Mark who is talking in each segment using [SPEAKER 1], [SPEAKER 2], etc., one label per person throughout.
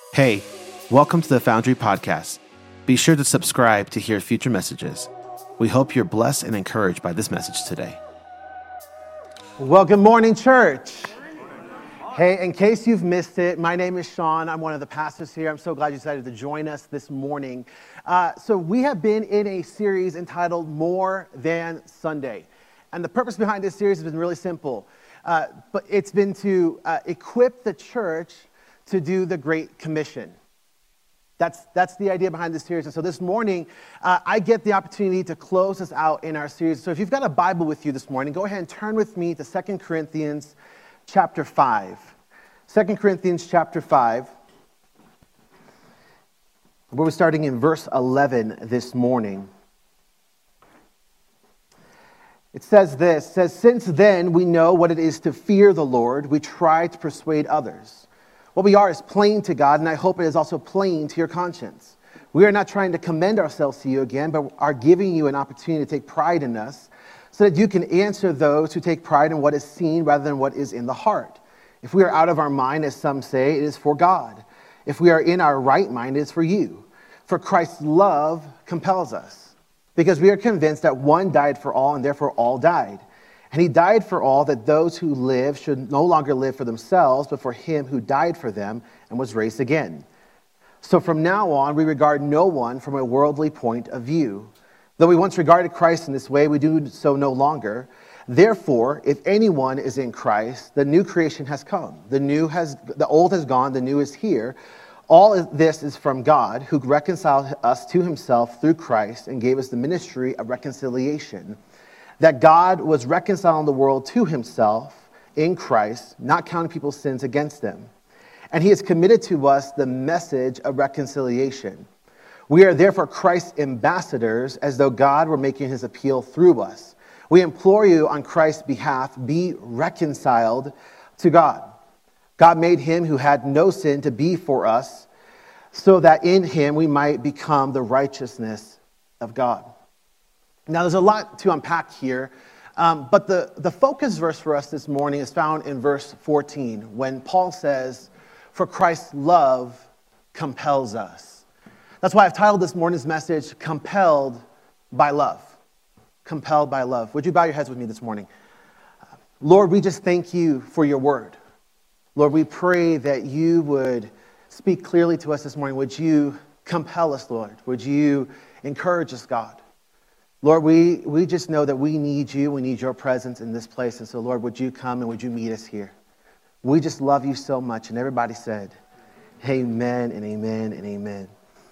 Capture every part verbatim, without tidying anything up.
[SPEAKER 1] Hey, welcome to the Foundry Podcast. Be sure to subscribe to hear future messages. We hope you're blessed and encouraged by this message today.
[SPEAKER 2] Well, good morning, church. Hey, in case you've missed it, my name is Sean. I'm one of the pastors here. I'm so glad you decided to join us this morning. Uh, so we have been in a series entitled More Than Sunday. And the purpose behind this series has been really simple. Uh, but it's been to uh, equip the church to do the Great Commission. That's that's the idea behind this series. And so this morning, uh, I get the opportunity to close us out in our series. So if you've got a Bible with you this morning, go ahead and turn with me to Second Corinthians chapter five. Second Corinthians chapter five. We're starting in verse eleven this morning. It says this, it says, "Since then we know what it is to fear the Lord, we try to persuade others. What we are is plain to God, and I hope it is also plain to your conscience. We are not trying to commend ourselves to you again, but are giving you an opportunity to take pride in us, so that you can answer those who take pride in what is seen rather than what is in the heart. If we are out of our mind, as some say, it is for God. If we are in our right mind, it is for you. For Christ's love compels us, because we are convinced that one died for all, and therefore all died. And he died for all, that those who live should no longer live for themselves, but for him who died for them and was raised again. So from now on, we regard no one from a worldly point of view. Though we once regarded Christ in this way, we do so no longer. Therefore, if anyone is in Christ, the new creation has come. The new has, the old has gone, the new is here. All of this is from God, who reconciled us to himself through Christ and gave us the ministry of reconciliation. That God was reconciling the world to himself in Christ, not counting people's sins against them. And he has committed to us the message of reconciliation. We are therefore Christ's ambassadors, as though God were making his appeal through us. We implore you on Christ's behalf, be reconciled to God. God made him who had no sin to be for us, so that in him we might become the righteousness of God." Now, there's a lot to unpack here, um, but the, the focus verse for us this morning is found in verse fourteen, when Paul says, "For Christ's love compels us." That's why I've titled this morning's message, Compelled by Love. Compelled by love. Would you bow your heads with me this morning? Lord, we just thank you for your word. Lord, we pray that you would speak clearly to us this morning. Would you compel us, Lord? Would you encourage us, God? Lord, we, we just know that we need you. We need your presence in this place. And so, Lord, would you come and would you meet us here? We just love you so much. And everybody said, amen and amen and amen.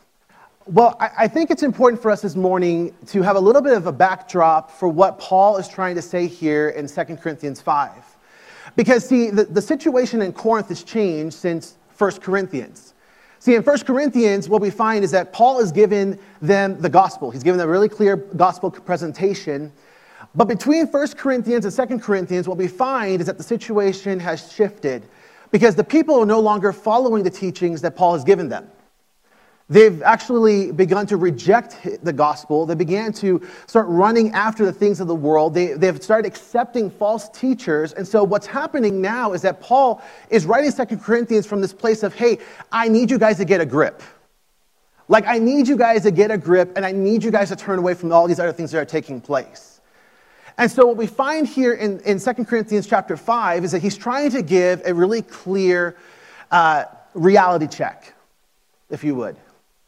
[SPEAKER 2] Well, I, I think it's important for us this morning to have a little bit of a backdrop for what Paul is trying to say here in Second Corinthians five. Because, see, the, the situation in Corinth has changed since First Corinthians. See, in First Corinthians, what we find is that Paul has given them the gospel. He's given them a really clear gospel presentation. But between First Corinthians and Second Corinthians, what we find is that the situation has shifted because the people are no longer following the teachings that Paul has given them. They've actually begun to reject the gospel. They began to start running after the things of the world. They, they've started accepting false teachers. And so what's happening now is that Paul is writing Second Corinthians from this place of, hey, I need you guys to get a grip. Like, I need you guys to get a grip, and I need you guys to turn away from all these other things that are taking place. And so what we find here in, in Second Corinthians chapter five is that he's trying to give a really clear uh, reality check, if you would.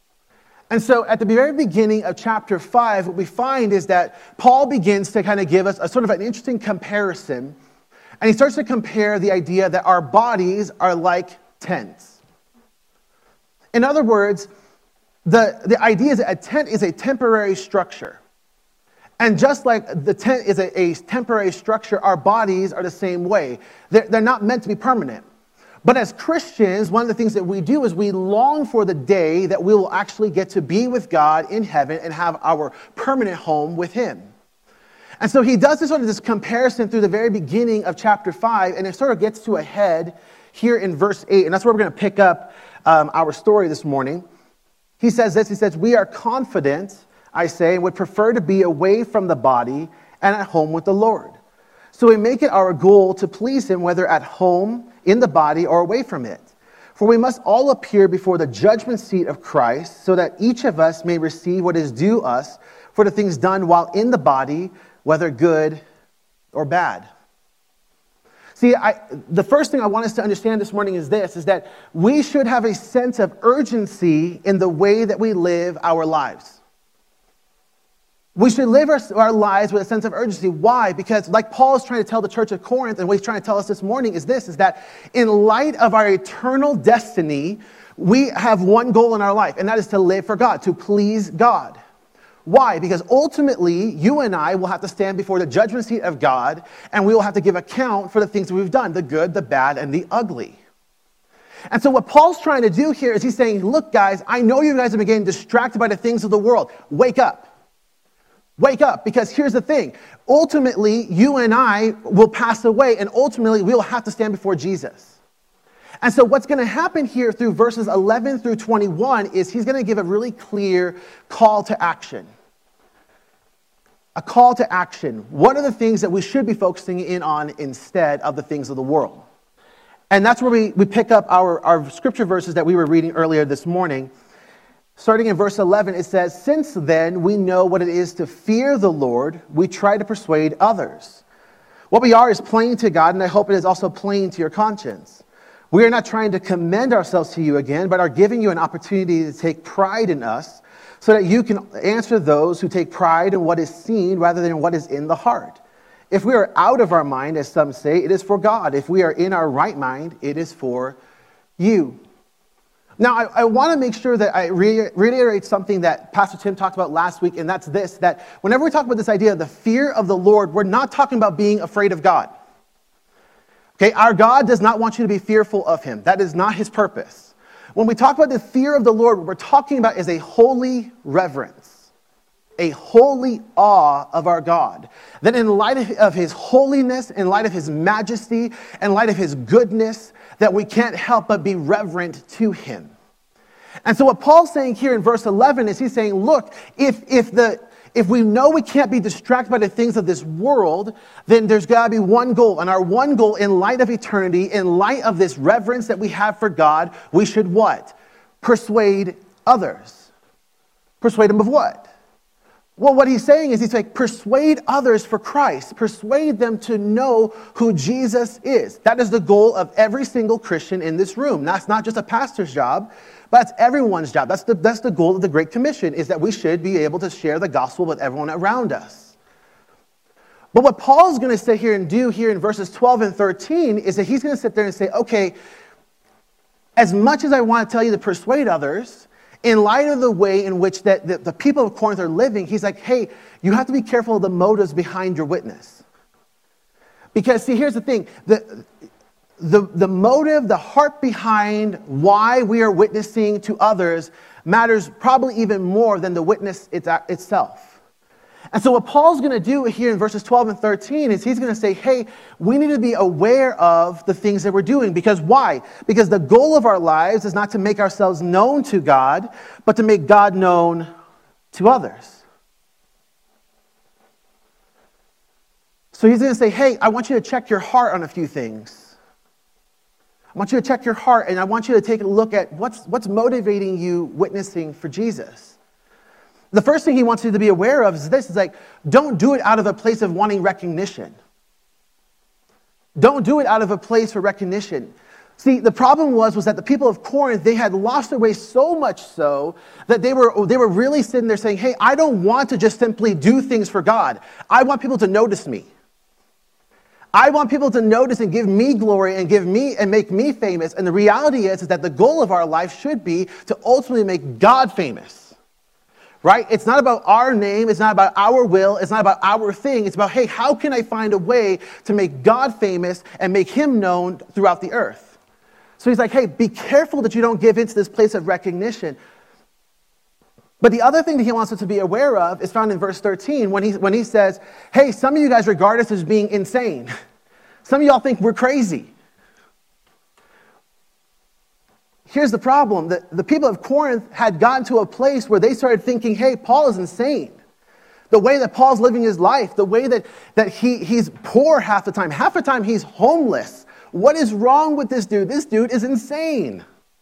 [SPEAKER 2] And so at the very beginning of chapter five, what we find is that Paul begins to kind of give us a sort of an interesting comparison. And he starts to compare the idea that our bodies are like tents. In other words, the, the idea is that a tent is a temporary structure. And just like the tent is a, a temporary structure, our bodies are the same way. They're, they're not meant to be permanent. But as Christians, one of the things that we do is we long for the day that we will actually get to be with God in heaven and have our permanent home with him. And so he does this sort of this comparison through the very beginning of chapter five, and it sort of gets to a head here in verse eight, and that's where we're going to pick up um, our story this morning. He says this, he says, "We are confident, I say, and would prefer to be away from the body and at home with the Lord. So we make it our goal to please him, whether at home, in the body, or away from it. For we must all appear before the judgment seat of Christ, so that each of us may receive what is due us for the things done while in the body, whether good or bad. See, I, the first thing I want us to understand this morning is this, is that we should have a sense of urgency in the way that we live our lives. We should live our, our lives with a sense of urgency. Why? Because like Paul is trying to tell the church of Corinth, and what he's trying to tell us this morning is this, is that in light of our eternal destiny, we have one goal in our life, and that is to live for God, to please God. Why? Because ultimately, you and I will have to stand before the judgment seat of God, and we will have to give account for the things that we've done, the good, the bad, and the ugly. And so what Paul's trying to do here is he's saying, look, guys, I know you guys have been getting distracted by the things of the world. Wake up. Wake up, because here's the thing. Ultimately, you and I will pass away, and ultimately, we will have to stand before Jesus. And so what's going to happen here through verses eleven through twenty-one is he's going to give a really clear call to action. A call to action. What are the things that we should be focusing in on instead of the things of the world? And that's where we, we pick up our, our scripture verses that we were reading earlier this morning. Starting in verse eleven, it says, "Since then we know what it is to fear the Lord, we try to persuade others. What we are is plain to God, and I hope it is also plain to your conscience. We are not trying to commend ourselves to you again, but are giving you an opportunity to take pride in us, so that you can answer those who take pride in what is seen rather than what is in the heart. If we are out of our mind, as some say, it is for God. If we are in our right mind, it is for you." Now, I, I want to make sure that I re- reiterate something that Pastor Tim talked about last week, and that's this, that whenever we talk about this idea of the fear of the Lord, we're not talking about being afraid of God. Okay, our God does not want you to be fearful of him. That is not his purpose. When we talk about the fear of the Lord, what we're talking about is a holy reverence, a holy awe of our God. That in light of, of his holiness, in light of his majesty, in light of his goodness, that we can't help but be reverent to him. And so what Paul's saying here in verse eleven is he's saying, look, if, if, the, if we know we can't be distracted by the things of this world, then there's got to be one goal. And our one goal in light of eternity, in light of this reverence that we have for God, we should what? Persuade others. Persuade them of what? Well, what he's saying is he's like, persuade others for Christ. Persuade them to know who Jesus is. That is the goal of every single Christian in this room. That's not just a pastor's job, but that's everyone's job. That's the, that's the goal of the Great Commission, is that we should be able to share the gospel with everyone around us. But what Paul's going to sit here and do here in verses twelve and thirteen is that he's going to sit there and say, okay, as much as I want to tell you to persuade others, in light of the way in which that the, the people of Corinth are living, he's like, hey, you have to be careful of the motives behind your witness. Because, see, here's the thing. The, the, the motive, the heart behind why we are witnessing to others matters probably even more than the witness it's, itself. And so what Paul's going to do here in verses twelve and thirteen is he's going to say, hey, we need to be aware of the things that we're doing. Because why? Because the goal of our lives is not to make ourselves known to God, but to make God known to others. So he's going to say, hey, I want you to check your heart on a few things. I want you to check your heart, and I want you to take a look at what's, what's motivating you witnessing for Jesus. The first thing he wants you to be aware of is this, is like, don't do it out of a place of wanting recognition. Don't do it out of a place for recognition. See, the problem was, was that the people of Corinth, they had lost their way so much so that they were, they were really sitting there saying, hey, I don't want to just simply do things for God. I want people to notice me. I want people to notice and give me glory and give me and make me famous. And the reality is, is that the goal of our life should be to ultimately make God famous. Right? It's not about our name. It's not about our will. It's not about our thing. It's about, hey, how can I find a way to make God famous and make him known throughout the earth? So he's like, hey, be careful that you don't give into this place of recognition. But the other thing that he wants us to be aware of is found in verse thirteen when he, when he says, hey, some of you guys regard us as being insane. Some of y'all think we're crazy. Here's the problem. The, the people of Corinth had gotten to a place where they started thinking, hey, Paul is insane. The way that Paul's living his life, the way that, that he, he's poor half the time. Half the time he's homeless. What is wrong with this dude? This dude is insane.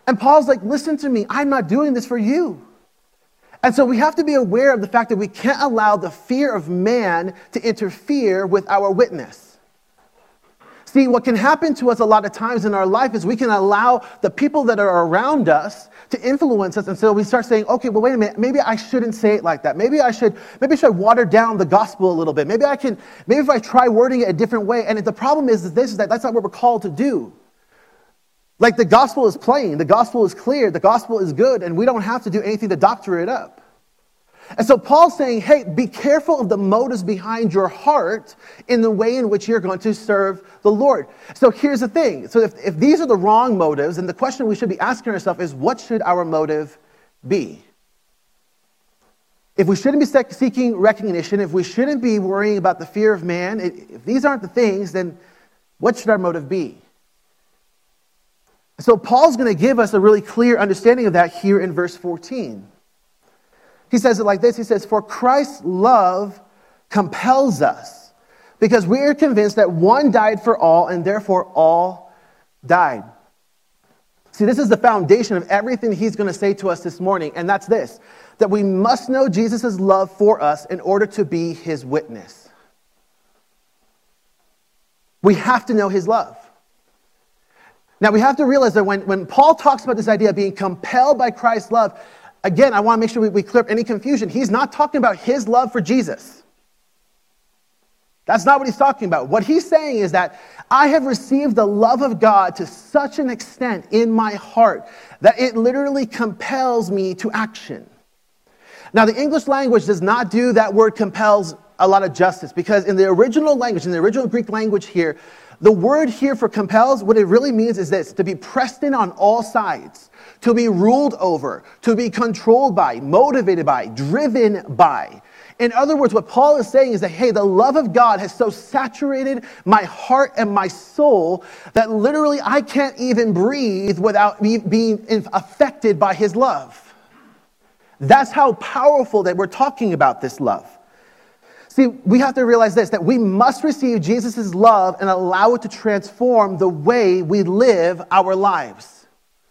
[SPEAKER 2] And Paul's like, listen to me, I'm not doing this for you. And so we have to be aware of the fact that we can't allow the fear of man to interfere with our witness. See, what can happen to us a lot of times in our life is we can allow the people that are around us to influence us. And so we start saying, okay, well, wait a minute, maybe I shouldn't say it like that. Maybe I should, maybe I should water down the gospel a little bit. Maybe I can, maybe if I try wording it a different way. And the problem is this, is that that's not what we're called to do. Like the gospel is plain, the gospel is clear, the gospel is good, and we don't have to do anything to doctor it up. And so Paul's saying, hey, be careful of the motives behind your heart in the way in which you're going to serve the Lord. So here's the thing. So if, if these are the wrong motives, then the question we should be asking ourselves is, what should our motive be? If we shouldn't be seeking recognition, if we shouldn't be worrying about the fear of man, if these aren't the things, then what should our motive be? So Paul's going to give us a really clear understanding of that here in verse fourteen. He says it like this. He says, for Christ's love compels us, because we are convinced that one died for all, and therefore all died. See, this is the foundation of everything he's going to say to us this morning, and that's this, that we must know Jesus' love for us in order to be his witness. We have to know his love. Now, we have to realize that when, when Paul talks about this idea of being compelled by Christ's love, again, I want to make sure we, we clear up any confusion. He's not talking about his love for Jesus. That's not what he's talking about. What he's saying is that I have received the love of God to such an extent in my heart that it literally compels me to action. Now, the English language does not do that word compels a lot of justice, because in the original language, in the original Greek language here, the word here for compels, what it really means is this, to be pressed in on all sides, to be ruled over, to be controlled by, motivated by, driven by. In other words, what Paul is saying is that, hey, the love of God has so saturated my heart and my soul that literally I can't even breathe without being affected by his love. That's how powerful that we're talking about this love. See, we have to realize this, that we must receive Jesus' love and allow it to transform the way we live our lives.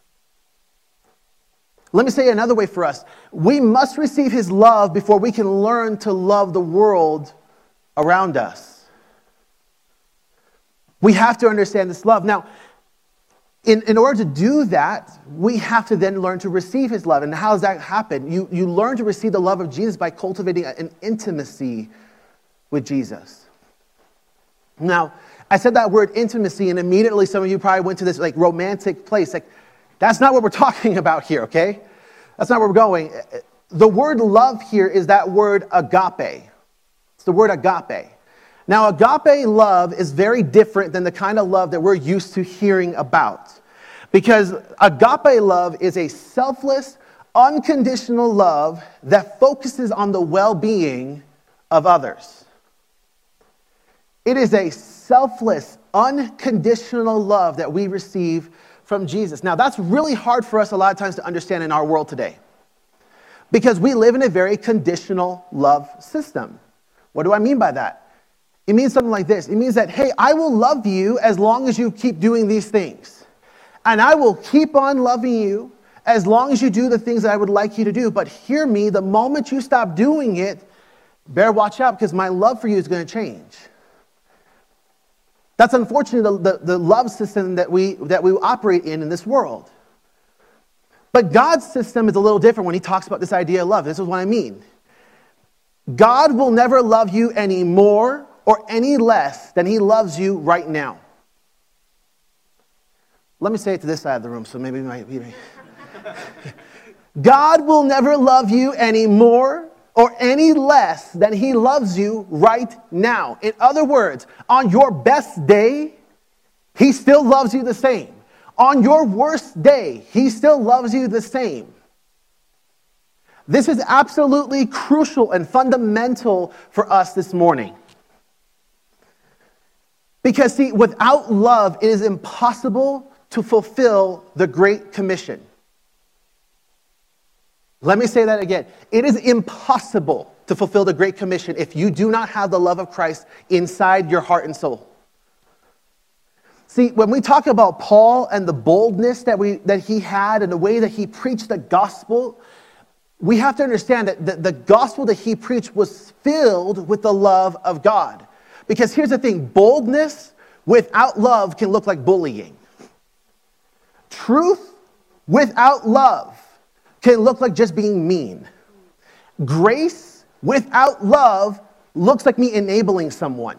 [SPEAKER 2] Let me say it another way for us. We must receive his love before we can learn to love the world around us. We have to understand this love. Now, in, in order to do that, we have to then learn to receive his love. And how does that happen? You, you learn to receive the love of Jesus by cultivating an intimacy with Jesus. Now, I said that word intimacy, and immediately some of you probably went to this like romantic place. Like, that's not what we're talking about here, okay? That's not where we're going. The word love here is that word agape. It's the word agape. Now, agape love is very different than the kind of love that we're used to hearing about. Because agape love is a selfless, unconditional love that focuses on the well-being of others. It is a selfless, unconditional love that we receive from Jesus. Now, that's really hard for us a lot of times to understand in our world today, because we live in a very conditional love system. What do I mean by that? It means something like this. It means that, hey, I will love you as long as you keep doing these things. And I will keep on loving you as long as you do the things that I would like you to do. But hear me, the moment you stop doing it, better watch out, because my love for you is going to change. That's unfortunately the, the, the love system that we, that we operate in in this world. But God's system is a little different when he talks about this idea of love. This is what I mean. God will never love you any more or any less than he loves you right now. Let me say it to this side of the room, so maybe my, maybe. God will never love you any more or any less than he loves you right now. In other words, on your best day, he still loves you the same. On your worst day, he still loves you the same. This is absolutely crucial and fundamental for us this morning. Because, see, without love, it is impossible to fulfill the Great Commission. Let me say that again. It is impossible to fulfill the Great Commission if you do not have the love of Christ inside your heart and soul. See, when we talk about Paul and the boldness that we that he had and the way that he preached the gospel, we have to understand that the, the gospel that he preached was filled with the love of God. Because here's the thing, boldness without love can look like bullying. Truth without love can look like just being mean. Grace without love looks like me enabling someone.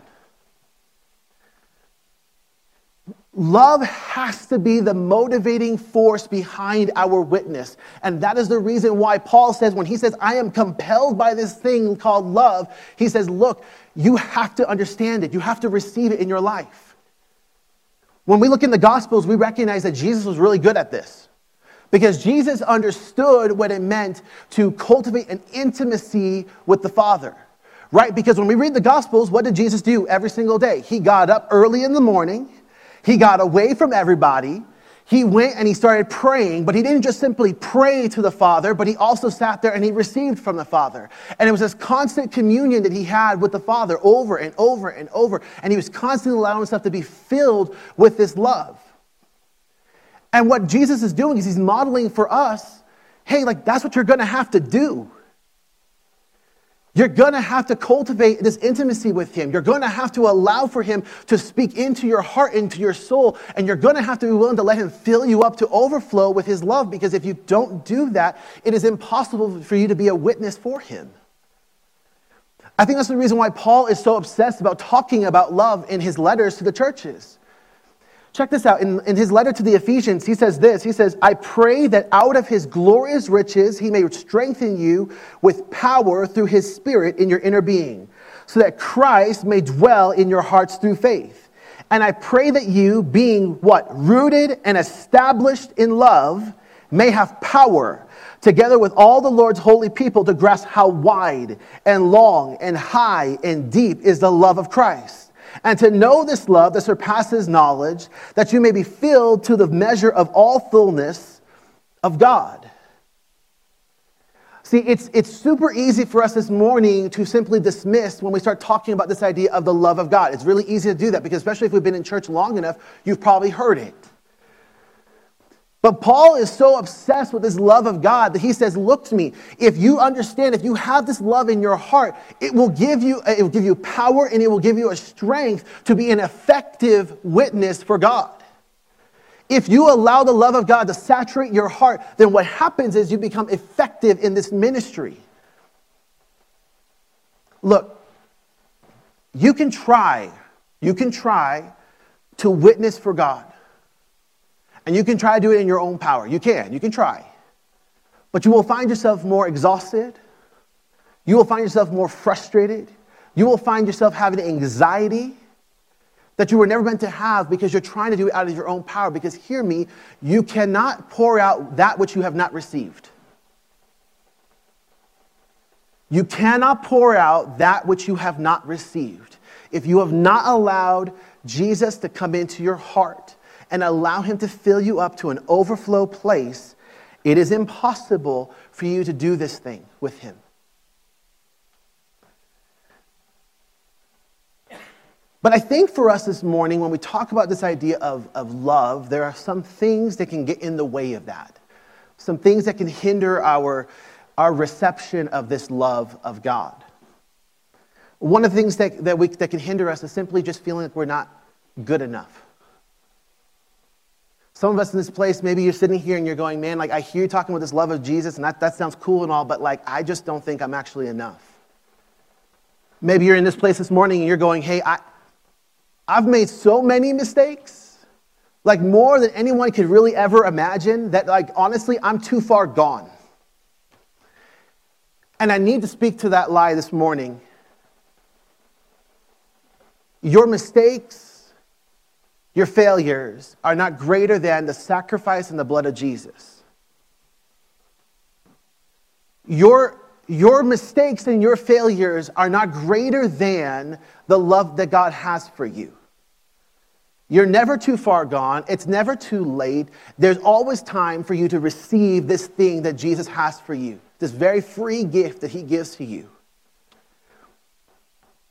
[SPEAKER 2] Love has to be the motivating force behind our witness. And that is the reason why Paul says, when he says, I am compelled by this thing called love, he says, look, you have to understand it. You have to receive it in your life. When we look in the Gospels, we recognize that Jesus was really good at this. Because Jesus understood what it meant to cultivate an intimacy with the Father. Right? Because when we read the Gospels, what did Jesus do every single day? He got up early in the morning. He got away from everybody. He went and he started praying, but he didn't just simply pray to the Father, but he also sat there and he received from the Father. And it was this constant communion that he had with the Father over and over and over. And he was constantly allowing himself to be filled with this love. And what Jesus is doing is he's modeling for us, hey, like that's what you're going to have to do. You're going to have to cultivate this intimacy with him. You're going to have to allow for him to speak into your heart, into your soul. And you're going to have to be willing to let him fill you up to overflow with his love. Because if you don't do that, it is impossible for you to be a witness for him. I think that's the reason why Paul is so obsessed about talking about love in his letters to the churches. Check this out. In, in his letter to the Ephesians, he says this. He says, I pray that out of his glorious riches he may strengthen you with power through his Spirit in your inner being, so that Christ may dwell in your hearts through faith. And I pray that you, being what? Rooted and established in love, may have power, together with all the Lord's holy people, to grasp how wide and long and high and deep is the love of Christ. And to know this love that surpasses knowledge, that you may be filled to the measure of all fullness of God. See, it's, it's super easy for us this morning to simply dismiss when we start talking about this idea of the love of God. It's really easy to do that because especially if we've been in church long enough, you've probably heard it. But Paul is so obsessed with this love of God that he says, look to me, if you understand, if you have this love in your heart, it will give you, it will give you power and it will give you a strength to be an effective witness for God. If you allow the love of God to saturate your heart, then what happens is you become effective in this ministry. Look, you can try, you can try to witness for God. And you can try to do it in your own power. You can. You can try. But you will find yourself more exhausted. You will find yourself more frustrated. You will find yourself having anxiety that you were never meant to have because you're trying to do it out of your own power. Because hear me, you cannot pour out that which you have not received. You cannot pour out that which you have not received. If you have not allowed Jesus to come into your heart and allow him to fill you up to an overflow place, it is impossible for you to do this thing with him. But I think for us this morning, when we talk about this idea of, of love, there are some things that can get in the way of that. Some things that can hinder our, our reception of this love of God. One of the things that, that, we, that can hinder us is simply just feeling like we're not good enough. Some of us in this place, maybe you're sitting here and you're going, man, like I hear you talking about this love of Jesus and that, that sounds cool and all, but like I just don't think I'm actually enough. Maybe you're in this place this morning and you're going, hey, I, I've made so many mistakes, like more than anyone could really ever imagine, that like honestly, I'm too far gone. And I need to speak to that lie this morning. Your mistakes, your failures are not greater than the sacrifice and the blood of Jesus. Your, your mistakes and your failures are not greater than the love that God has for you. You're never too far gone. It's never too late. There's always time for you to receive this thing that Jesus has for you, this very free gift that he gives to you.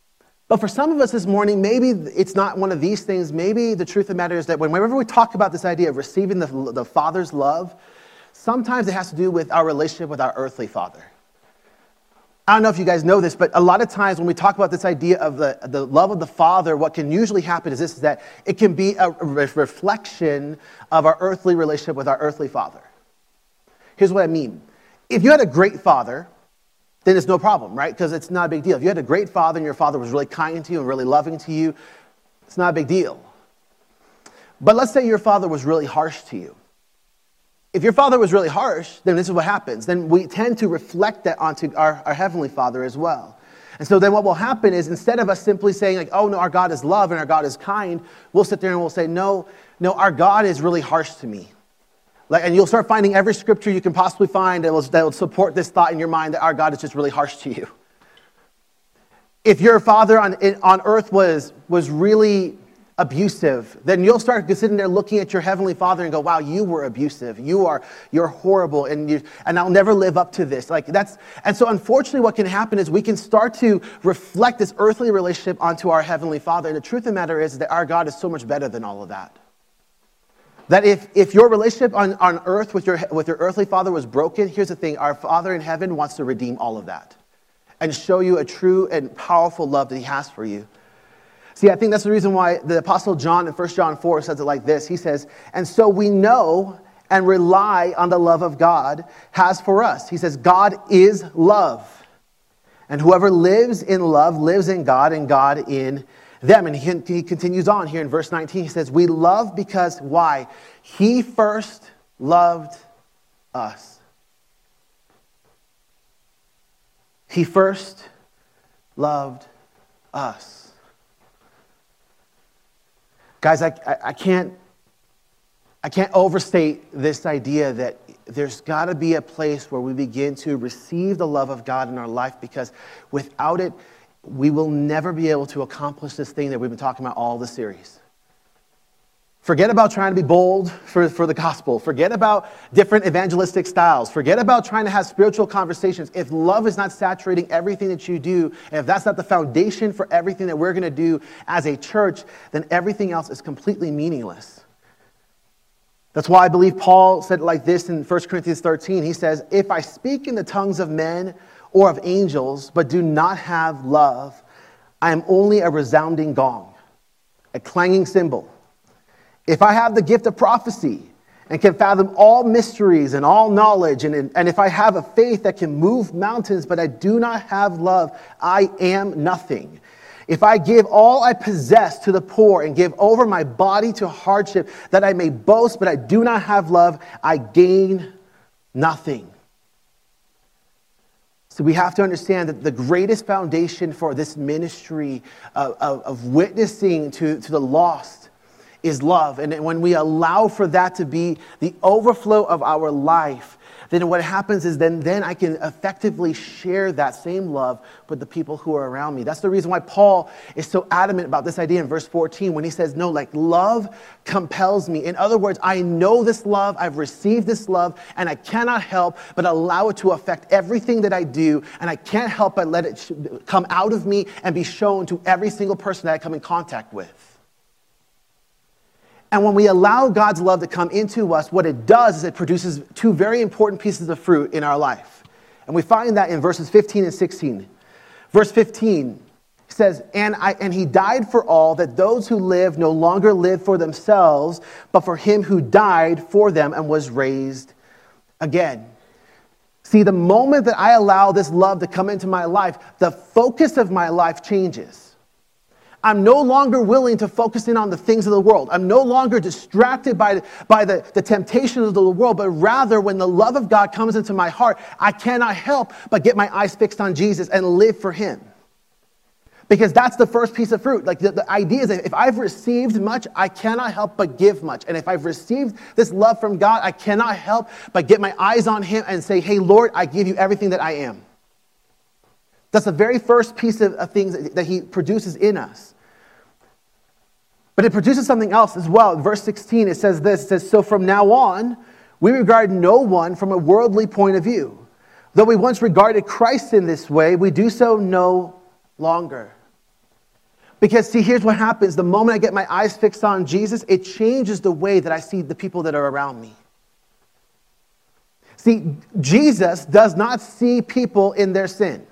[SPEAKER 2] But for some of us this morning, maybe it's not one of these things. Maybe the truth of the matter is that whenever we talk about this idea of receiving the, the Father's love, sometimes it has to do with our relationship with our earthly father. I don't know if you guys know this, but a lot of times when we talk about this idea of the, the love of the Father, what can usually happen is this, is that it can be a re- reflection of our earthly relationship with our earthly father. Here's what I mean. If you had a great father, then it's no problem, right? Because it's not a big deal. If you had a great father and your father was really kind to you and really loving to you, it's not a big deal. But let's say your father was really harsh to you. If your father was really harsh, then this is what happens. Then we tend to reflect that onto our, our Heavenly Father as well. And so then what will happen is instead of us simply saying like, oh no, our God is love and our God is kind, we'll sit there and we'll say, no, no, our God is really harsh to me. Like, and you'll start finding every scripture you can possibly find that will, that will support this thought in your mind that our God is just really harsh to you. If your father on, on earth was, was really abusive, then you'll start sitting there looking at your Heavenly Father and go, wow, you were abusive. You are, you're horrible, and you, and I'll never live up to this. Like that's, and so unfortunately what can happen is we can start to reflect this earthly relationship onto our Heavenly Father. And the truth of the matter is that our God is so much better than all of that. That if, if your relationship on, on earth with your, with your earthly father was broken, here's the thing, our Father in heaven wants to redeem all of that and show you a true and powerful love that he has for you. See, I think that's the reason why the Apostle John in First John four says it like this. He says, and so we know and rely on the love of God has for us. He says, God is love. And whoever lives in love lives in God and God in them. And he, he continues on here in verse nineteen. He says, we love because, why? He first loved us. He first loved us. Guys, I, I, I can't I can't overstate this idea that there's got to be a place where we begin to receive the love of God in our life, because without it, we will never be able to accomplish this thing that we've been talking about all the series. Forget about trying to be bold for, for the gospel. Forget about different evangelistic styles. Forget about trying to have spiritual conversations. If love is not saturating everything that you do, and if that's not the foundation for everything that we're going to do as a church, then everything else is completely meaningless. That's why I believe Paul said it like this in First Corinthians thirteen. He says, if I speak in the tongues of men or of angels, but do not have love, I am only a resounding gong, a clanging cymbal. If I have the gift of prophecy and can fathom all mysteries and all knowledge, and, and if I have a faith that can move mountains, but I do not have love, I am nothing. If I give all I possess to the poor and give over my body to hardship that I may boast, but I do not have love, I gain nothing. So we have to understand that the greatest foundation for this ministry of, of, of witnessing to, to the lost is love. And when we allow for that to be the overflow of our life, then what happens is then, then I can effectively share that same love with the people who are around me. That's the reason why Paul is so adamant about this idea in verse fourteen when he says, no, like love compels me. In other words, I know this love, I've received this love, and I cannot help but allow it to affect everything that I do, and I can't help but let it come out of me and be shown to every single person that I come in contact with. And when we allow God's love to come into us, what it does is it produces two very important pieces of fruit in our life. And we find that in verses fifteen and sixteen. Verse fifteen says, and, I, and he died for all, that those who live no longer live for themselves, but for him who died for them and was raised again. See, the moment that I allow this love to come into my life, the focus of my life changes. I'm no longer willing to focus in on the things of the world. I'm no longer distracted by, by the, the temptations of the world, but rather when the love of God comes into my heart, I cannot help but get my eyes fixed on Jesus and live for him. Because that's the first piece of fruit. Like the, the idea is that if I've received much, I cannot help but give much. And if I've received this love from God, I cannot help but get my eyes on him and say, hey, Lord, I give you everything that I am. That's the very first piece of, of things that, that he produces in us. But it produces something else as well. In verse sixteen, it says this, it says, so from now on, we regard no one from a worldly point of view. Though we once regarded Christ in this way, we do so no longer. Because see, here's what happens. The moment I get my eyes fixed on Jesus, it changes the way that I see the people that are around me. See, Jesus does not see people in their sin.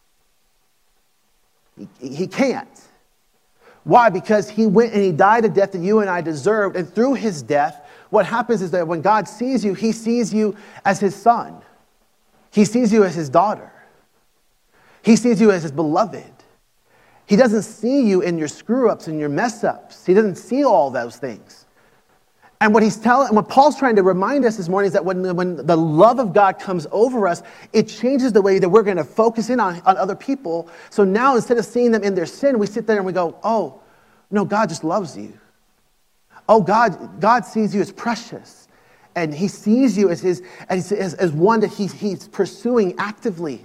[SPEAKER 2] He, he can't. Why? Because he went and he died a death that you and I deserved. And through his death, what happens is that when God sees you, he sees you as his son. He sees you as his daughter. He sees you as his beloved. He doesn't see you in your screw-ups and your mess-ups. He doesn't see all those things. And what he's telling, what Paul's trying to remind us this morning is that when, when the love of God comes over us, it changes the way that we're going to focus in on, on other people. So now instead of seeing them in their sin, we sit there and we go, oh, no, God just loves you. Oh, God, God sees you as precious. And he sees you as his as, as, as one that he, he's pursuing actively.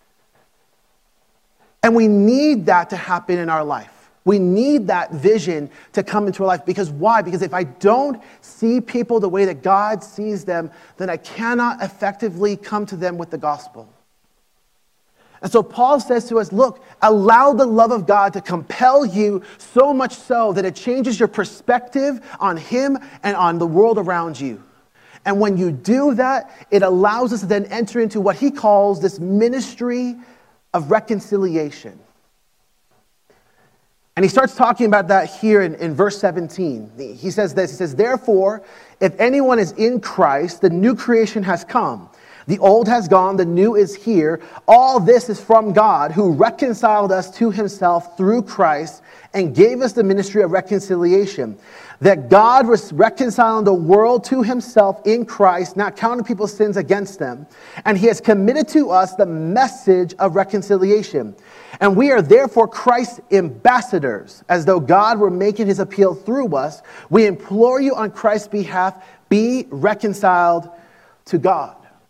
[SPEAKER 2] And we need that to happen in our life. We need that vision to come into our life. Because why? Because if I don't see people the way that God sees them, then I cannot effectively come to them with the gospel. And so Paul says to us, look, allow the love of God to compel you so much so that it changes your perspective on him and on the world around you. And when you do that, it allows us to then enter into what he calls this ministry of reconciliation. And he starts talking about that here in, in verse seventeen. He says this, he says, therefore, if anyone is in Christ, the new creation has come. The old has gone, the new is here. All this is from God, who reconciled us to himself through Christ and gave us the ministry of reconciliation. That God was reconciling the world to himself in Christ, not counting people's sins against them. And he has committed to us the message of reconciliation. And we are therefore Christ's ambassadors, as though God were making his appeal through us. We implore you on Christ's behalf, be reconciled to God.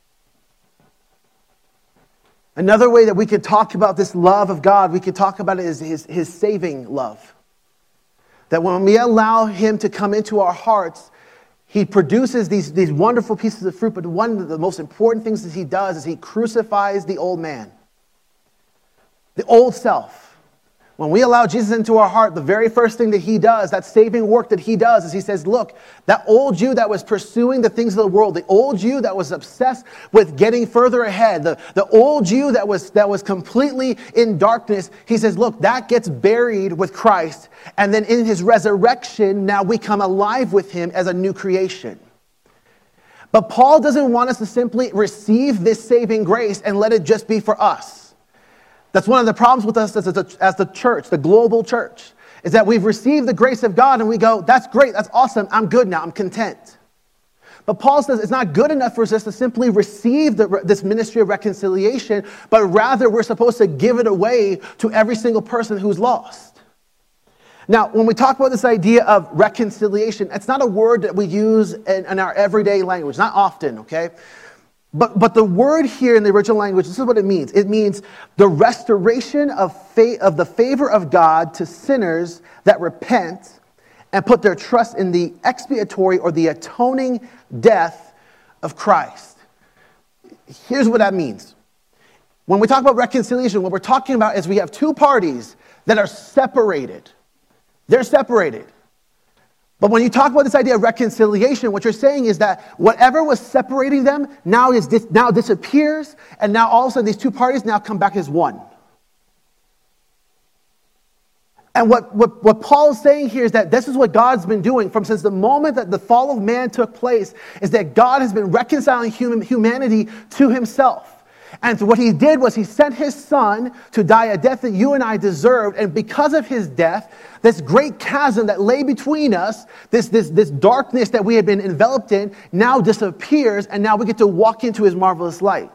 [SPEAKER 2] Another way that we could talk about this love of God, we could talk about it as his, his saving love. That when we allow him to come into our hearts, he produces these, these wonderful pieces of fruit, but one of the most important things that he does is he crucifies the old man. The old self. When we allow Jesus into our heart, the very first thing that he does, that saving work that he does, is he says, look, that old you that was pursuing the things of the world, the old you that was obsessed with getting further ahead, the, the old you that was, that was completely in darkness, he says, look, that gets buried with Christ. And then in his resurrection, now we come alive with him as a new creation. But Paul doesn't want us to simply receive this saving grace and let it just be for us. That's one of the problems with us as, a, as the church, the global church, is that we've received the grace of God and we go, that's great, that's awesome, I'm good now, I'm content. But Paul says it's not good enough for us to simply receive the, this ministry of reconciliation, but rather we're supposed to give it away to every single person who's lost. Now, when we talk about this idea of reconciliation, it's not a word that we use in, in our everyday language, not often, okay? But, but the word here in the original language, this is what it means. It means the restoration of, fa- of the favor of God to sinners that repent and put their trust in the expiatory or the atoning death of Christ. Here's what that means. When we talk about reconciliation, what we're talking about is we have two parties that are separated. They're separated. But when you talk about this idea of reconciliation, what you're saying is that whatever was separating them now is dis- now disappears, and now all of a sudden these two parties now come back as one. And what, what, what Paul is saying here is that this is what God's been doing from since the moment that the fall of man took place, is that God has been reconciling human, humanity to himself. And so what he did was he sent his son to die a death that you and I deserved. And because of his death, this great chasm that lay between us, this, this, this darkness that we had been enveloped in, now disappears. And now we get to walk into his marvelous light.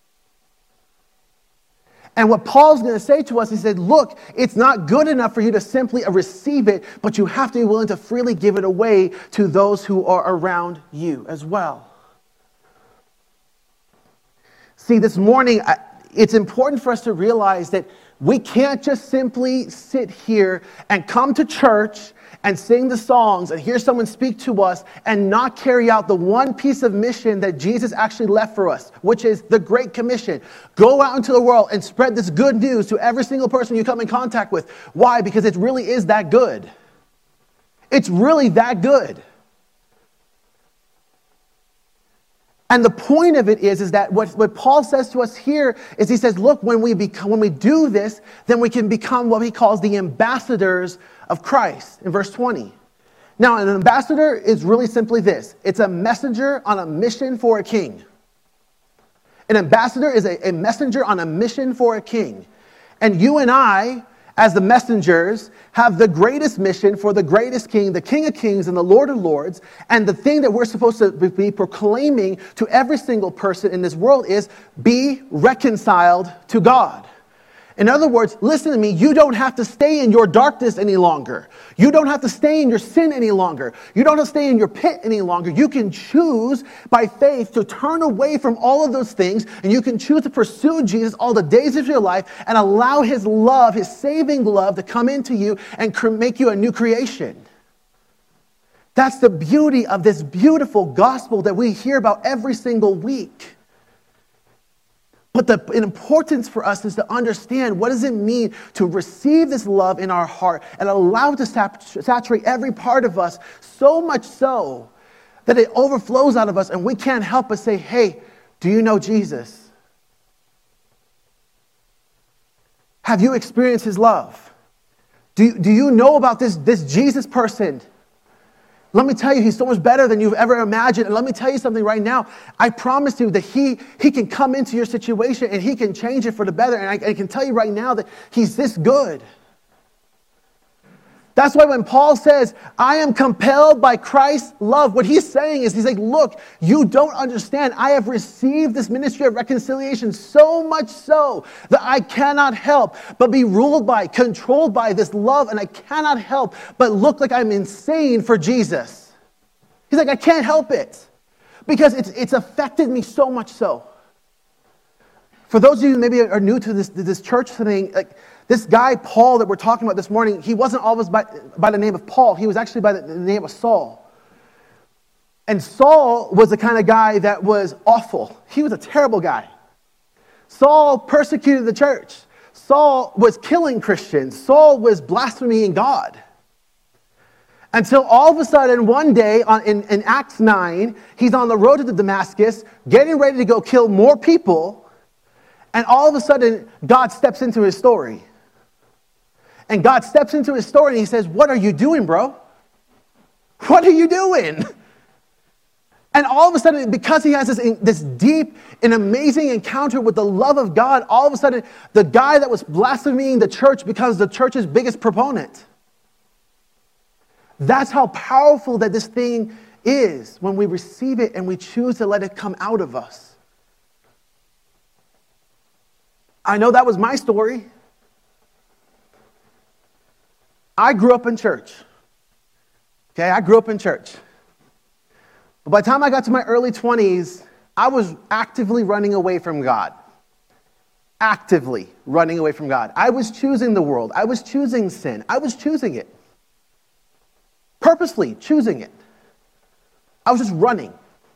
[SPEAKER 2] And what Paul's going to say to us, he said, look, it's not good enough for you to simply receive it, but you have to be willing to freely give it away to those who are around you as well. See, this morning, I, it's important for us to realize that we can't just simply sit here and come to church and sing the songs and hear someone speak to us and not carry out the one piece of mission that Jesus actually left for us, which is the Great Commission. Go out into the world and spread this good news to every single person you come in contact with. Why? Because it really is that good. It's really that good. And the point of it is, is that what, what Paul says to us here is he says, look, when we become, when we do this, then we can become what he calls the ambassadors of Christ in verse twenty. Now, an ambassador is really simply this. It's a messenger on a mission for a king. An ambassador is a, a messenger on a mission for a king. And you and I, as the messengers, have the greatest mission for the greatest king, the King of Kings and the Lord of Lords. And the thing that we're supposed to be proclaiming to every single person in this world is be reconciled to God. In other words, listen to me, you don't have to stay in your darkness any longer. You don't have to stay in your sin any longer. You don't have to stay in your pit any longer. You can choose by faith to turn away from all of those things, and you can choose to pursue Jesus all the days of your life and allow his love, his saving love, to come into you and make you a new creation. That's the beauty of this beautiful gospel that we hear about every single week. But the importance for us is to understand what does it mean to receive this love in our heart and allow it to saturate every part of us, so much so that it overflows out of us and we can't help but say, hey, do you know Jesus? Have you experienced his love? Do, do you know about this, this Jesus person? Let me tell you, he's so much better than you've ever imagined. And let me tell you something right now. I promise you that he, he can come into your situation and he can change it for the better. And I, I can tell you right now that he's this good. That's why when Paul says, I am compelled by Christ's love, what he's saying is, he's like, look, you don't understand. I have received this ministry of reconciliation so much so that I cannot help but be ruled by, controlled by this love, and I cannot help but look like I'm insane for Jesus. He's like, I can't help it because it's, it's affected me so much so. For those of you who maybe are new to this, to this church thing, like, this guy, Paul, that we're talking about this morning, he wasn't always by, by the name of Paul. He was actually by the, the name of Saul. And Saul was the kind of guy that was awful. He was a terrible guy. Saul persecuted the church. Saul was killing Christians. Saul was blaspheming God. Until all of a sudden, one day on, in, in Acts nine, he's on the road to Damascus, getting ready to go kill more people. And all of a sudden, God steps into his story. And God steps into his story and he says, what are you doing, bro? What are you doing? And all of a sudden, because he has this, this deep and amazing encounter with the love of God, all of a sudden, the guy that was blaspheming the church becomes the church's biggest proponent. That's how powerful that this thing is when we receive it and we choose to let it come out of us. I know that was my story. I grew up in church. Okay, I grew up in church. But by the time I got to my early twenties, I was actively running away from God. Actively running away from God. I was choosing the world. I was choosing sin. I was choosing it. Purposely choosing it. I was just running.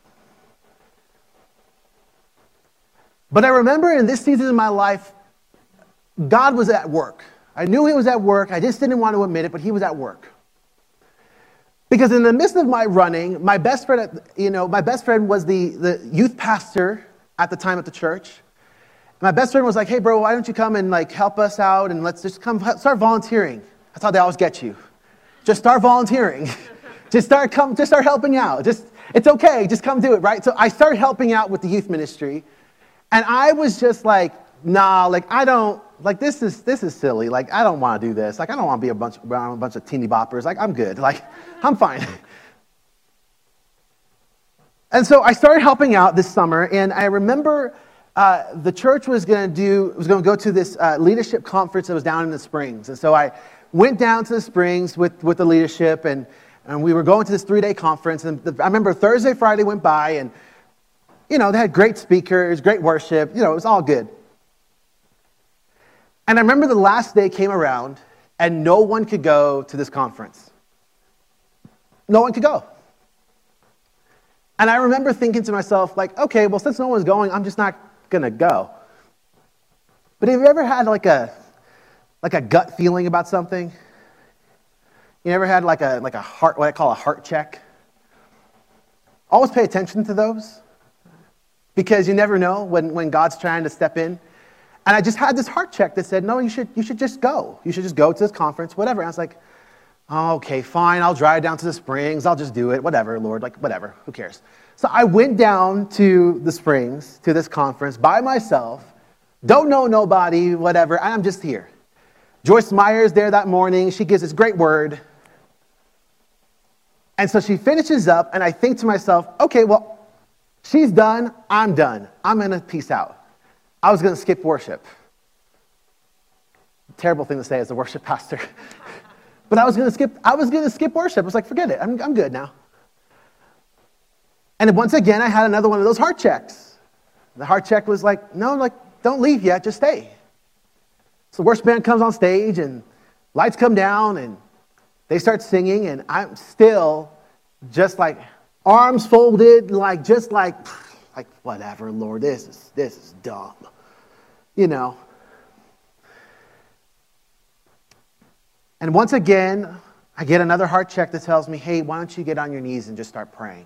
[SPEAKER 2] But I remember in this season of my life, God was at work. I knew he was at work. I just didn't want to admit it, but he was at work. Because in the midst of my running, my best friend, you know, my best friend was the, the youth pastor at the time at the church. My best friend was like, hey, bro, why don't you come and like help us out and let's just come start volunteering. That's how they always get you. Just start volunteering. just start come, just start helping out. Just it's okay. Just come do it, right? So I started helping out with the youth ministry. And I was just like, nah, like I don't, like this is this is silly. Like I don't want to do this. Like I don't want to be a bunch around a bunch of teeny boppers. Like I'm good. Like I'm fine. And so I started helping out this summer, and I remember uh, the church was going to do was going to go to this uh, leadership conference that was down in the Springs, and so I went down to the Springs with with the leadership, and and we were going to this three day conference. And the, I remember Thursday, Friday went by, and you know, they had great speakers, great worship. You know, it was all good. And I remember the last day came around, and no one could go to this conference. No one could go. And I remember thinking to myself, like, okay, well, since no one's going, I'm just not going to go. But have you ever had like a like a gut feeling about something? You ever had like a like a heart, what I call a heart check? Always pay attention to those, because you never know when, when God's trying to step in. And I just had this heart check that said, no, you should you should just go. You should just go to this conference, whatever. And I was like, oh, okay, fine, I'll drive down to the Springs. I'll just do it, whatever, Lord, like whatever, who cares? So I went down to the Springs, to this conference by myself, don't know nobody, whatever, I'm just here. Joyce Meyer's there that morning. She gives this great word. And so she finishes up, and I think to myself, okay, well, she's done, I'm done. I'm going to peace out. I was going to skip worship. Terrible thing to say as a worship pastor. But I was going to skip, I was going to skip worship. I was like, forget it, I'm, I'm good now. And once again, I had another one of those heart checks. The heart check was like, no, like, don't leave yet, just stay. So the worship band comes on stage, and lights come down, and they start singing, and I'm still just like arms folded, like just like, like whatever, Lord, this is this is dumb, you know. And once again, I get another heart check that tells me, hey, why don't you get on your knees and just start praying?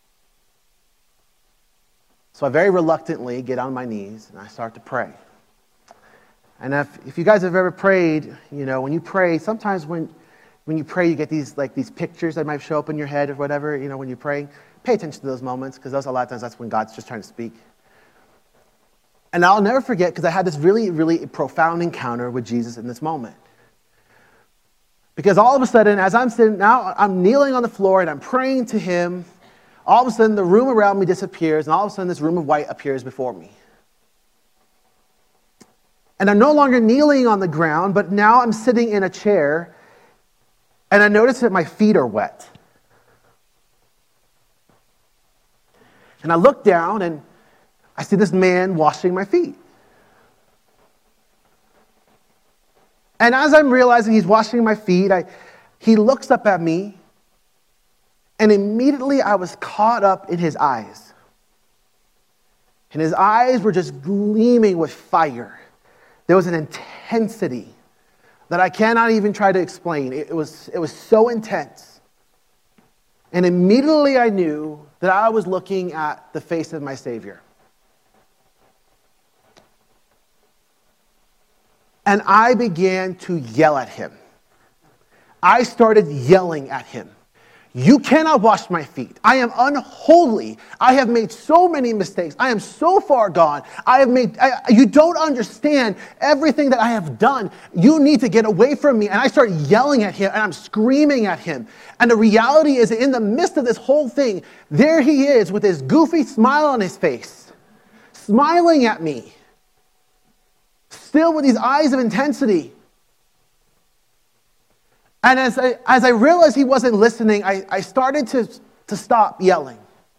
[SPEAKER 2] So I very reluctantly get on my knees, and I start to pray. And if, if you guys have ever prayed, you know, when you pray, sometimes when when you pray, you get these like these pictures that might show up in your head or whatever, you know, when you're praying. Pay attention to those moments, because those a lot of times that's when God's just trying to speak. And I'll never forget, because I had this really, really profound encounter with Jesus in this moment. Because all of a sudden, as I'm sitting, now I'm kneeling on the floor and I'm praying to him, all of a sudden the room around me disappears, and all of a sudden this room of white appears before me. And I'm no longer kneeling on the ground, but now I'm sitting in a chair, and I notice that my feet are wet. And I look down, and I see this man washing my feet. And as I'm realizing he's washing my feet, I, he looks up at me, and immediately I was caught up in his eyes. And his eyes were just gleaming with fire. There was an intensity that I cannot even try to explain. It was, it was so intense. And immediately I knew that I was looking at the face of my Savior. And I began to yell at him. I started yelling at him. You cannot wash my feet. I am unholy. I have made so many mistakes. I am so far gone. I have made, I, you don't understand everything that I have done. You need to get away from me. And I start yelling at him, and I'm screaming at him. And the reality is that in the midst of this whole thing, there he is with his goofy smile on his face, smiling at me, still with these eyes of intensity. And as I, as I realized he wasn't listening, I, I started to, to stop yelling.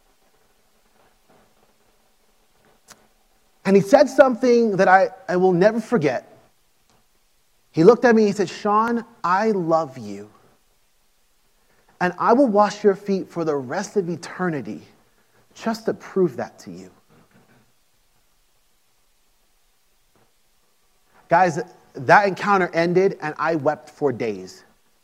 [SPEAKER 2] And he said something that I, I will never forget. He looked at me and he said, Sean, I love you. And I will wash your feet for the rest of eternity just to prove that to you. Guys, that encounter ended and I wept for days.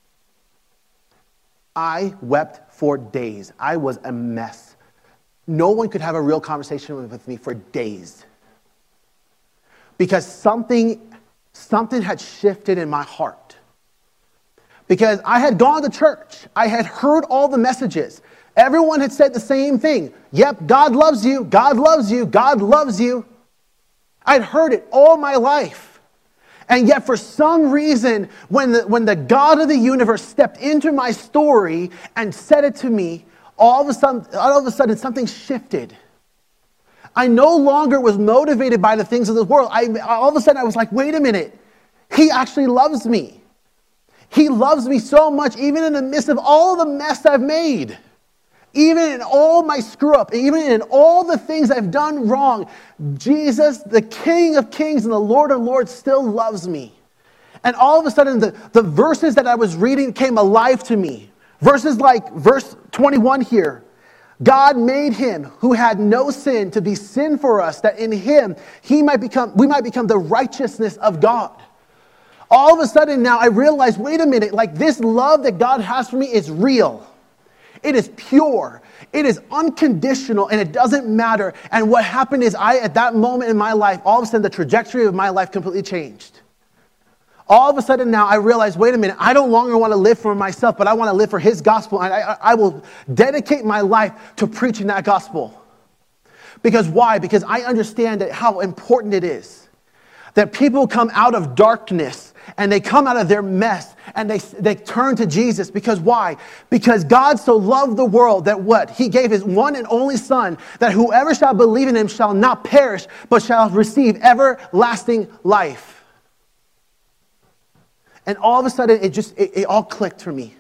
[SPEAKER 2] I wept for days. I was a mess. No one could have a real conversation with me for days. Because something, something had shifted in my heart. Because I had gone to church. I had heard all the messages. Everyone had said the same thing. Yep, God loves you. God loves you. God loves you. I'd heard it all my life. And yet for some reason, when the, when the God of the universe stepped into my story and said it to me, all of a sudden, all of a sudden something shifted. I no longer was motivated by the things of this world. I, all of a sudden I was like, wait a minute. He actually loves me. He loves me so much, even in the midst of all the mess I've made. Even in all my screw up, even in all the things I've done wrong, Jesus, the King of Kings and the Lord of Lords, still loves me. And all of a sudden, the, the verses that I was reading came alive to me. Verses like verse twenty-one here. God made him who had no sin to be sin for us, that in him he might become, we might become the righteousness of God. All of a sudden now I realize, wait a minute, like this love that God has for me is real. It is pure. It is unconditional, and it doesn't matter. And what happened is I, at that moment in my life, all of a sudden the trajectory of my life completely changed. All of a sudden now I realize, wait a minute, I no longer want to live for myself, but I want to live for his gospel. And I, I, I will dedicate my life to preaching that gospel. Because why? Because I understand that how important it is that people come out of darkness and they come out of their mess and they, they turn to Jesus. Because why? Because God so loved the world that what? He gave his one and only Son, that whoever shall believe in him shall not perish, but shall receive everlasting life. And all of a sudden, it just, it, it all clicked for me.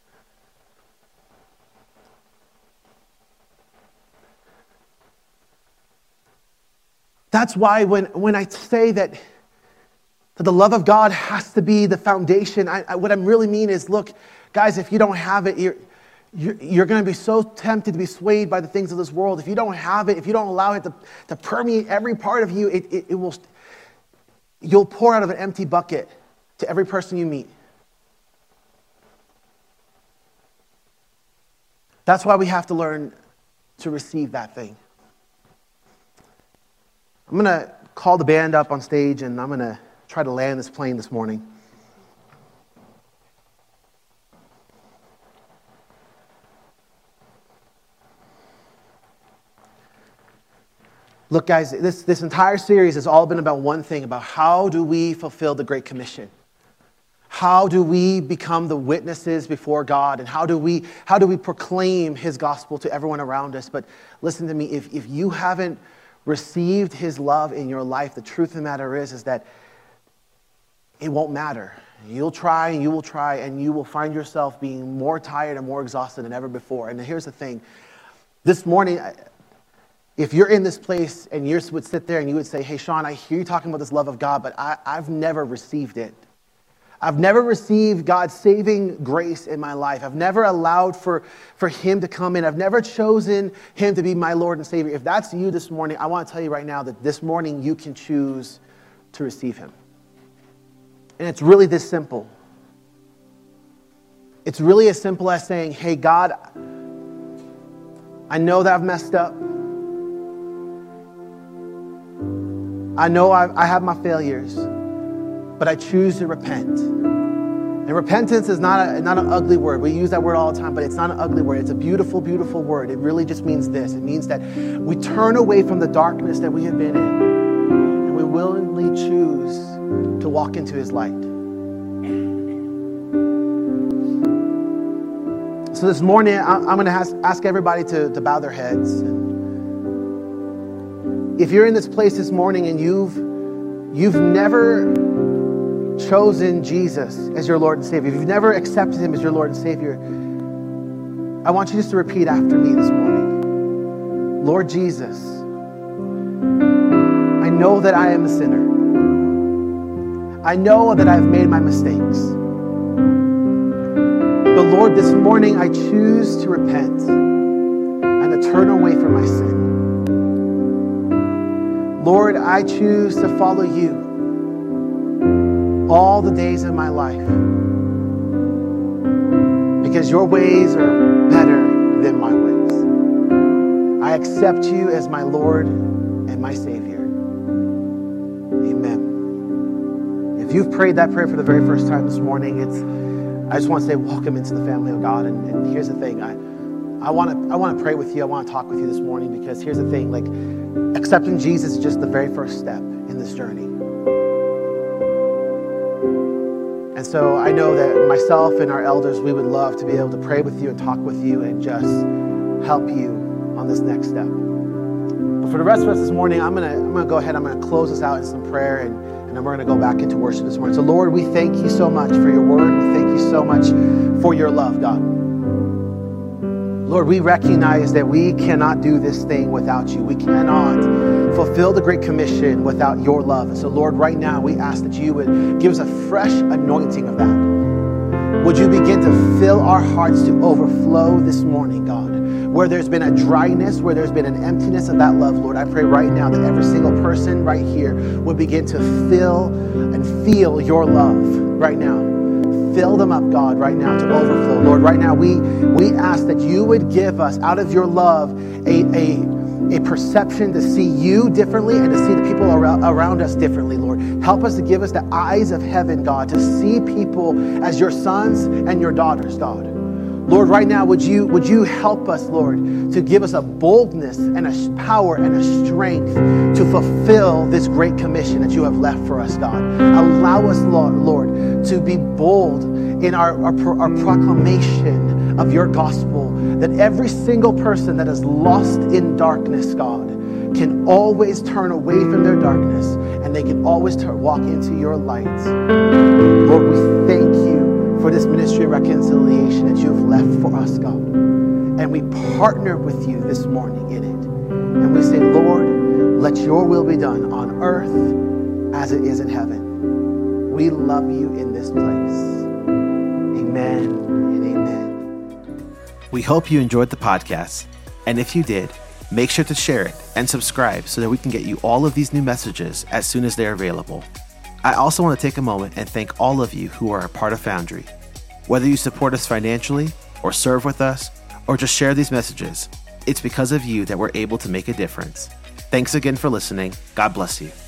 [SPEAKER 2] That's why when, when I say that, that the love of God has to be the foundation, I, I, what I really mean is, look, guys, if you don't have it, you're, you're, you're going to be so tempted to be swayed by the things of this world. If you don't have it, if you don't allow it to, to permeate every part of you, it, it, it will, you'll pour out of an empty bucket to every person you meet. That's why we have to learn to receive that thing. I'm going to call the band up on stage, and I'm going to try to land this plane this morning. Look, guys, this, this entire series has all been about one thing, about how do we fulfill the Great Commission? How do we become the witnesses before God? And how do we, how do we proclaim his gospel to everyone around us? But listen to me, if, if you haven't received his love in your life, the truth of the matter is, is that it won't matter. You'll try and you will try, and you will find yourself being more tired and more exhausted than ever before. And here's the thing. This morning, if you're in this place and you would sit there and you would say, hey, Sean, I hear you talking about this love of God, but I, I've never received it. I've never received God's saving grace in my life. I've never allowed for, for him to come in. I've never chosen him to be my Lord and Savior. If that's you this morning, I want to tell you right now that this morning you can choose to receive him. And it's really this simple. It's really as simple as saying, hey, God, I know that I've messed up. I know I've, I have my failures. But I choose to repent. And repentance is not, a, not an ugly word. We use that word all the time, but it's not an ugly word. It's a beautiful, beautiful word. It really just means this. It means that we turn away from the darkness that we have been in, and we willingly choose to walk into his light. So this morning, I'm going to ask, ask everybody to, to bow their heads. If you're in this place this morning and you've, you've never chosen Jesus as your Lord and Savior, if you've never accepted him as your Lord and Savior, I want you just to repeat after me this morning. Lord Jesus, I know that I am a sinner. I know that I've made my mistakes. But Lord, this morning I choose to repent and to turn away from my sin. Lord, I choose to follow you all the days of my life, because your ways are better than my ways. I accept you as my Lord and my Savior. Amen. If you've prayed that prayer for the very first time this morning, it's I just want to say welcome into the family of God. And, and here's the thing, I I want to I want to pray with you. I want to talk with you this morning, because here's the thing, like accepting Jesus is just the very first step in this journey. And so I know that myself and our elders, we would love to be able to pray with you and talk with you and just help you on this next step. But for the rest of us this morning, I'm gonna I'm gonna go ahead. I'm gonna close us out in some prayer, and, and then we're gonna go back into worship this morning. So Lord, we thank you so much for your word. We thank you so much for your love, God. Lord, we recognize that we cannot do this thing without you. We cannot fulfill the Great Commission without your love. And so, Lord, right now we ask that you would give us a fresh anointing of that. Would you begin to fill our hearts to overflow this morning, God? Where there's been a dryness, where there's been an emptiness of that love, Lord, I pray right now that every single person right here would begin to fill and feel your love right now. Fill them up, God, right now to overflow. Lord, right now we we ask that you would give us, out of your love, a, a, a perception to see you differently and to see the people around, around us differently, Lord. Help us to give us the eyes of heaven, God, to see people as your sons and your daughters, God. Lord, right now, would you would you help us, Lord, to give us a boldness and a power and a strength to fulfill this great commission that you have left for us, God. Allow us, Lord, Lord to be bold in our, our, our proclamation of your gospel, that every single person that is lost in darkness, God, can always turn away from their darkness and they can always turn, walk into your light. Lord, we thank you for this ministry of reconciliation that you have left for us, God. And we partner with you this morning in it. And we say, Lord, let your will be done on earth as it is in heaven. We love you in this place. Amen and amen.
[SPEAKER 1] We hope you enjoyed the podcast. And if you did, make sure to share it and subscribe so that we can get you all of these new messages as soon as they're available. I also want to take a moment and thank all of you who are a part of Foundry. Whether you support us financially, or serve with us, or just share these messages, it's because of you that we're able to make a difference. Thanks again for listening. God bless you.